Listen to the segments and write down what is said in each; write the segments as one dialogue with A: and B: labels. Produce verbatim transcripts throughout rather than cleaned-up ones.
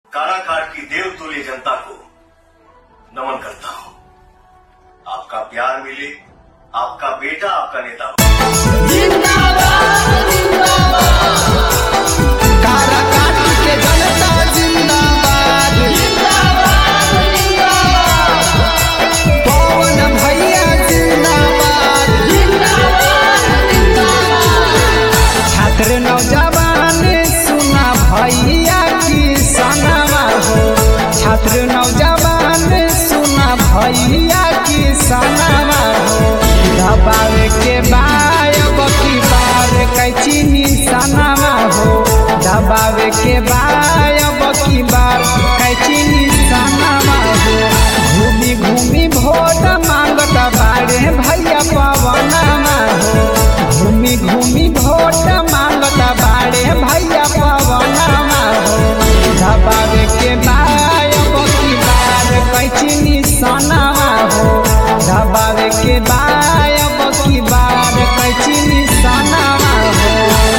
A: काराकाट की देवतुल्य जनता को नमन करता हूं। आपका प्यार मिले, आपका बेटा आपका नेता हो।
B: जिंदाबाद जिंदाबाद
C: काराकाट के जनता जिंदाबाद
B: जिंदाबाद जिंदाबाद
C: पवन भैया जिंदाबाद
B: जिंदाबाद जिंदाबाद
C: छात्र नौजवान सुना भैया की सनवा हो। छात्र नौजवान सुना भैया की सनवा हो। दबावे के बायब की बार कैची निशानवा हो। दबावे के बायब की बार कैची निशानवा हो। घूमी घूमी भोट मांगत बारे भैया पवनवा हो। घूमी घूमी भोट मांगत बारे भैया पवनवा हो। दबावे के बायब की बार कैची निशानवा हो। दबावे के बायब की बार कैची निशानवा हो।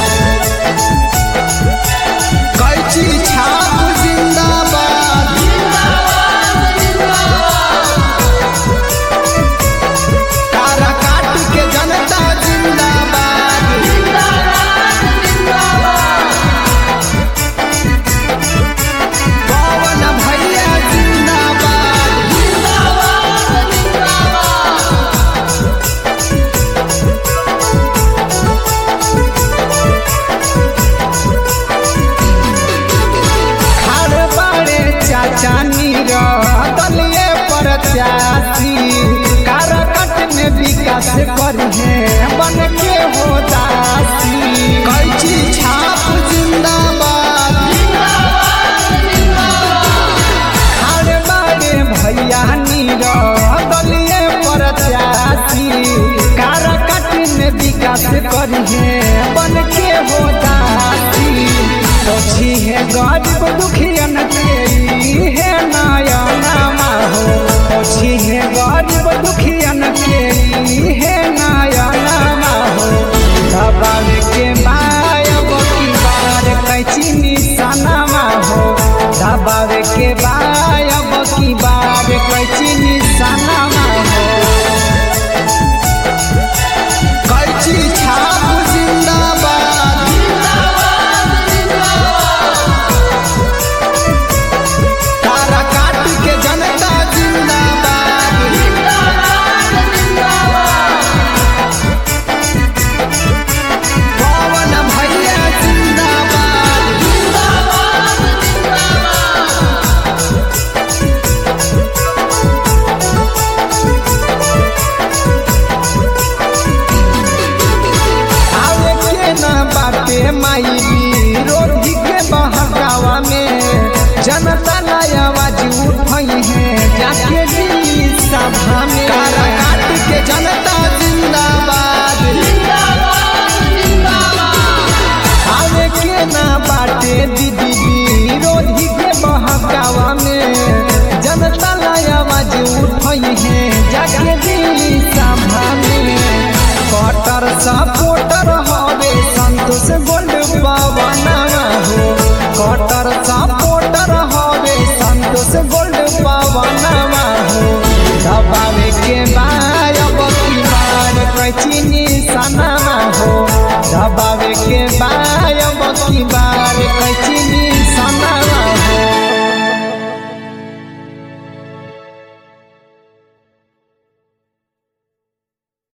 C: कैची छाप जिंदाबाद
B: जिंदाबाद जिंदाबाद
C: काराकाट के जनता जिंदाबाद
B: जिंदाबाद जिंदाबाद
C: पवन भैया जिंदाबाद
B: जिंदाबाद जिंदाबाद
C: हर बड़े चाचा नीरा दलिए प्रत्याशी काराकाट में विकास करिए बन के हो दासी। कैची छाप जिंदाबाद हर बड़े भैया नीरा दलिए प्रत्याशी काराकाट में विकास करिए बन के हो दासी। सोची है गरीब दुखियन के है नयनमा हो। सोची है गरीब दुखियन के है नयनमा हो। दबावे के बायब की बार कैची निशानवा हो। दबावे के बायब की बार कैची निशानवा हो। कैची छाप जिंदाबाद काराकाट के जनता जिंदाबाद पवन भैया जिंदाबाद आवे के ना बाटे माई विरोधी के बहकावा में जनता नया आवाज उठाई है जाके दिल्ली सभा में। काराकाट के जनता जिंदाबाद आवे के ना बाटे दीदी विरोधी के बहकावा में जनता नया आवाज उठाई है जाके दिल्ली सभा में। कटर सपोर्टर हवे संतोष गोल्ड पवनवा हो। कटर सपोर्टर हवे संतोष गोल्ड पवनवा हो। दबावे